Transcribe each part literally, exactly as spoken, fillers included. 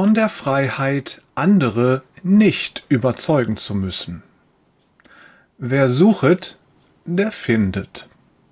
von der Freiheit, andere nicht überzeugen zu müssen. Wer suchet, der findet.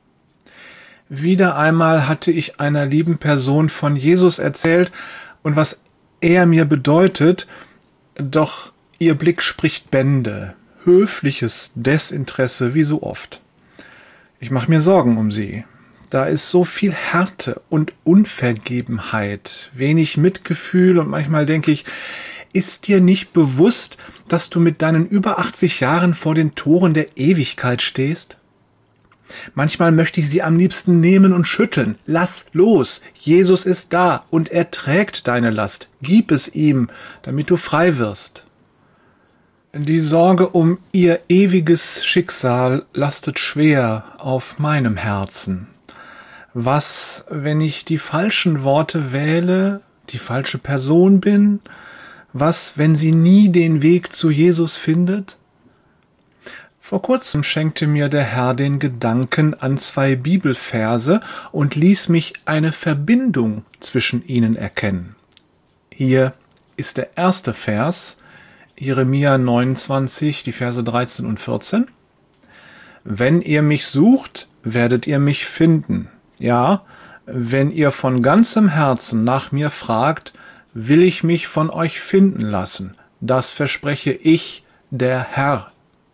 Wieder einmal hatte ich einer lieben Person von Jesus erzählt und was er mir bedeutet, doch ihr Blick spricht Bände, höfliches Desinteresse wie so oft. Ich mache mir Sorgen um sie. Da ist so viel Härte und Unvergebenheit, wenig Mitgefühl und manchmal denke ich, ist dir nicht bewusst, dass du mit deinen über achtzig Jahren vor den Toren der Ewigkeit stehst? Manchmal möchte ich sie am liebsten nehmen und schütteln. Lass los, Jesus ist da und er trägt deine Last. Gib es ihm, damit du frei wirst. Die Sorge um ihr ewiges Schicksal lastet schwer auf meinem Herzen. Was, wenn ich die falschen Worte wähle, die falsche Person bin? Was, wenn sie nie den Weg zu Jesus findet? Vor kurzem schenkte mir der Herr den Gedanken an zwei Bibelverse und ließ mich eine Verbindung zwischen ihnen erkennen. Hier ist der erste Vers, Jeremia neunundzwanzig, die Verse dreizehn und vierzehn. Wenn ihr mich sucht, werdet ihr mich finden. Ja, wenn ihr von ganzem Herzen nach mir fragt, will ich mich von euch finden lassen. Das verspreche ich, der Herr.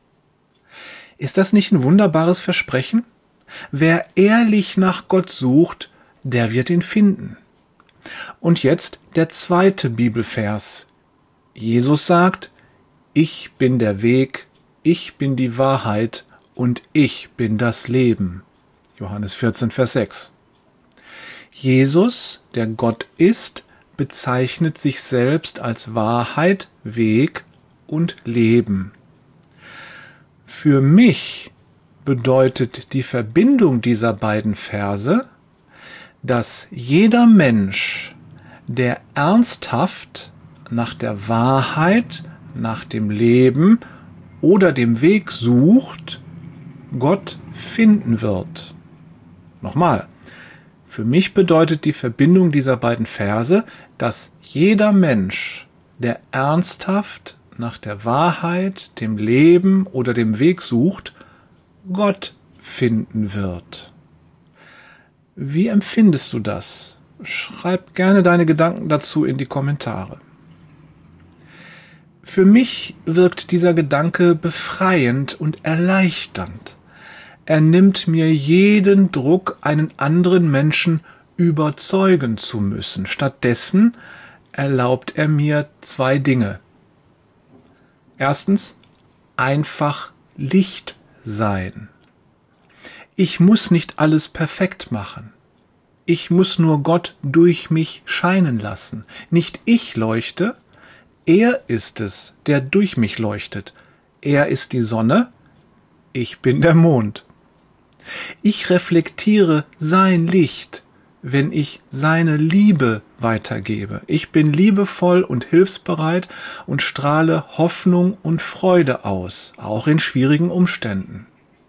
Ist das nicht ein wunderbares Versprechen? Wer ehrlich nach Gott sucht, der wird ihn finden. Und jetzt der zweite Bibelvers. Jesus sagt, ich bin der Weg, ich bin die Wahrheit und ich bin das Leben. Johannes vierzehn, Vers sechs. Jesus, der Gott ist, bezeichnet sich selbst als Wahrheit, Weg und Leben. Für mich bedeutet die Verbindung dieser beiden Verse, dass jeder Mensch, der ernsthaft nach der Wahrheit, nach dem Leben oder dem Weg sucht, Gott finden wird. Nochmal, für mich bedeutet die Verbindung dieser beiden Verse, dass jeder Mensch, der ernsthaft nach der Wahrheit, dem Leben oder dem Weg sucht, Gott finden wird. Wie empfindest du das? Schreib gerne deine Gedanken dazu in die Kommentare. Für mich wirkt dieser Gedanke befreiend und erleichternd. Er nimmt mir jeden Druck, einen anderen Menschen überzeugen zu müssen. Stattdessen erlaubt er mir zwei Dinge. Erstens, einfach Licht sein. Ich muss nicht alles perfekt machen. Ich muss nur Gott durch mich scheinen lassen. Nicht ich leuchte, er ist es, der durch mich leuchtet. Er ist die Sonne, ich bin der Mond. Ich reflektiere sein Licht, wenn ich seine Liebe weitergebe. Ich bin liebevoll und hilfsbereit und strahle Hoffnung und Freude aus, auch in schwierigen Umständen.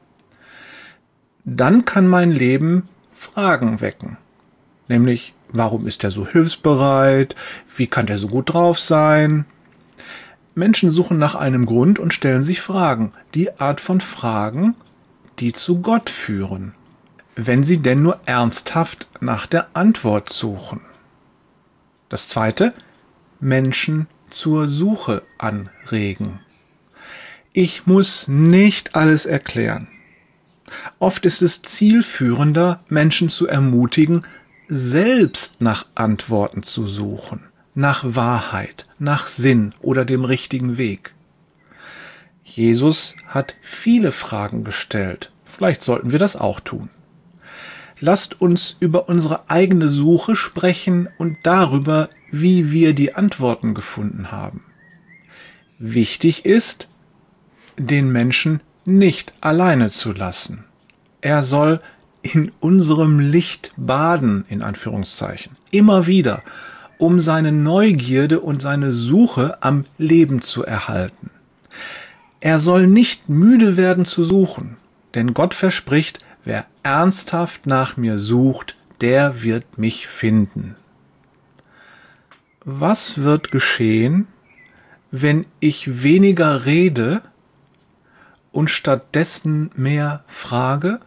Dann kann mein Leben Fragen wecken, nämlich, warum ist er so hilfsbereit? Wie kann er so gut drauf sein? Menschen suchen nach einem Grund und stellen sich Fragen, die Art von Fragen, die zu Gott führen, wenn sie denn nur ernsthaft nach der Antwort suchen. Das zweite, Menschen zur Suche anregen. Ich muss nicht alles erklären. Oft ist es zielführender, Menschen zu ermutigen, selbst nach Antworten zu suchen, nach Wahrheit, nach Sinn oder dem richtigen Weg. Jesus hat viele Fragen gestellt. Vielleicht sollten wir das auch tun. Lasst uns über unsere eigene Suche sprechen und darüber, wie wir die Antworten gefunden haben. Wichtig ist, den Menschen nicht alleine zu lassen. Er soll in unserem Licht baden, in Anführungszeichen, immer wieder, um seine Neugierde und seine Suche am Leben zu erhalten. Er soll nicht müde werden zu suchen, denn Gott verspricht, wer ernsthaft nach mir sucht, der wird mich finden. Was wird geschehen, wenn ich weniger rede und stattdessen mehr frage?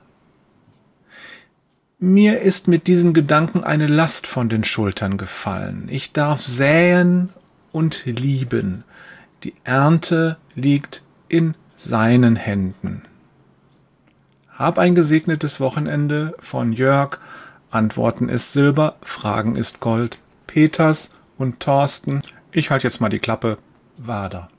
Mir ist mit diesen Gedanken eine Last von den Schultern gefallen. Ich darf säen und lieben. Die Ernte liegt in seinen Händen. Hab ein gesegnetes Wochenende von Jörg. Antworten ist Silber, Fragen ist Gold. Peters und Thorsten. Ich halte jetzt mal die Klappe. Wader.